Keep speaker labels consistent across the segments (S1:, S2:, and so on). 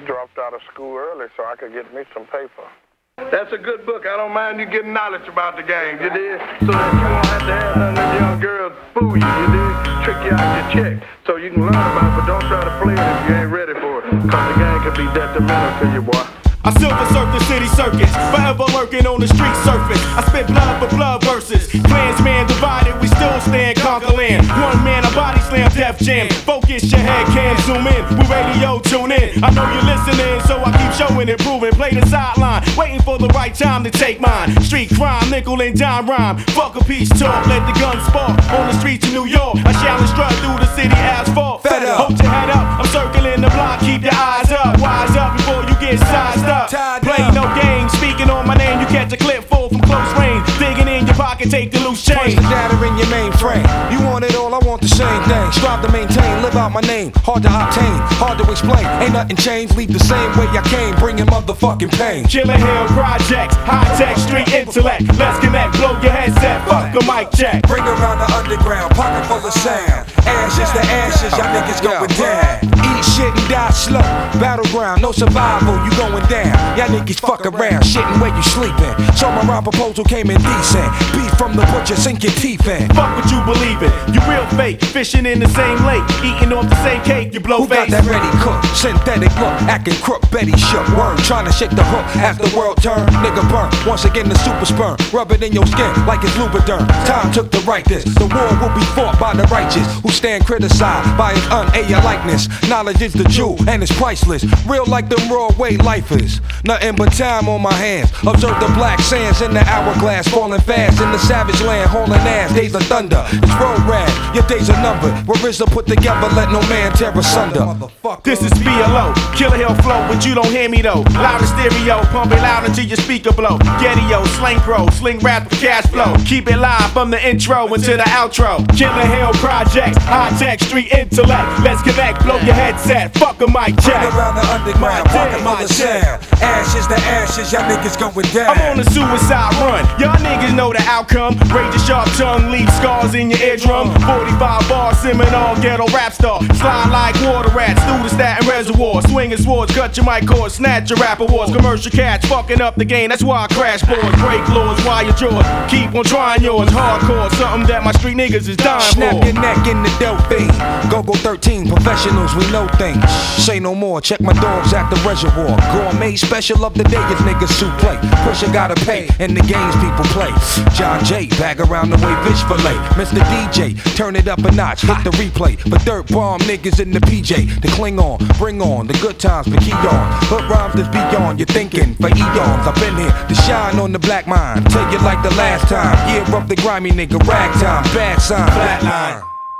S1: dropped out of school early so I could get me some paper.
S2: That's a good book. I don't mind you getting knowledge about the game, you dig? So that you won't have to have none of them young girls fool you dig? Trick you out your check. So you can learn about it, but don't try to play it if you ain't ready for it. Cause the game can be detrimental to you, boy.
S3: I silver surf the city circus, forever lurking on the street surface. I spit blood for blood verses. Clansman divided, we still stand conquer land. One man, a body slam, Def Jam. Focus your head, can't zoom in. We radio tune in. I know you're listening, so I keep showing and proving. Play the sideline, waiting for the right time to take mine. Street crime, nickel and dime rhyme. Fuck a peace talk, let the guns spark. On the streets of New York, I shall strut through the city asphalt.
S4: Fed up.
S3: Hold your head up, I'm circling the block, keep your eyes up. Wise up before you get sized up. Play no game, speaking on my name, you catch a clip full from close range. Digging in your pocket, take the loose change.
S4: Punch the data in your mainframe. You want it all, I want the same thing. Strive to maintain, live out my name. Hard to obtain, hard to explain. Ain't nothing changed, leave the same way I came, bringing motherfucking pain.
S3: Killer Hill Projects, high-tech street intellect. Let's connect, blow your headset, fuck the mic check.
S4: Bring around the underground, pocket full of sound. Ashes to ashes, y'all niggas going down. Eat shit and die slow. Battleground, no survival, you going down. Y'all niggas fuck around, shitting where you sleeping. So my rhyme proposal came in decent. Beef from the butcher, sink your teeth in.
S3: Fuck what you believe in, you real fake. Fishing in the same lake, eating off the same cake, you blow
S4: Who
S3: face.
S4: got that ready cooked? Synthetic look, acting crook, Betty shook. Worm trying to shake the hook as the world turn. Nigga burn, once again the super sperm. Rub it in your skin like it's Lubriderm. Time took to write this. The war will be fought by the righteous who stand criticized by his unalienable likeness. Knowledge is the jewel and it's priceless. Real like the raw way life is. Nothing but time on my hands. Observe the black sands in the hourglass, falling fast in the savage land, hauling ass. Days of thunder, it's road rag. Your days are numbered. Where RZA put together, let no man tear asunder.
S3: This is BLO, Killer Hill flow, but you don't hear me though. Loud in stereo, pump it loud until your speaker blow. Getty-O, slang pro, sling rap with cash flow. Keep it live from the intro into the outro. Killer Hill Projects, high-tech street intellect. Let's connect, blow your headset, fuck a mic check.
S4: Bring around the underground, pocket full of sound. Ashes to ashes, y'all niggas going down.
S3: I'm on a suicide run, y'all niggas know the outcome. Raise your sharp tongue, leave scars in your eardrum. 45 bar Seminole, ghetto rap star. Slide like water rats through the Staten Reservoir. Swinging swords, cut your mic cords, snatch your rap awards. Commercial catch, fucking up the game, that's why I crash boards. Break laws, wire jaws, keep on trying yours. Hardcore, something that my street niggas is dying for.
S4: Snap your neck in the Delphine. Go 13, professionals, we know things. Say no more, check my dogs at the reservoir. Gourmet special of the day is niggas who play. Pusher gotta pay, and the games people play. John Jay, bag around the way fish fillet. Mr. DJ, turn it up a notch, hit the replay. But dirt bomb niggas in the PJ. To cling on, bring on the good times, but key on. Hood rhymes that's beyond your thinking. For eons, I've been here to shine on the black mind. Tell you like the last time. Year up the grimy nigga, ragtime, bad sign, flatline.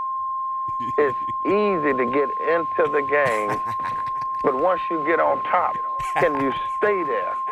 S1: It's easy to get into the game, but once you get on top, can you stay there?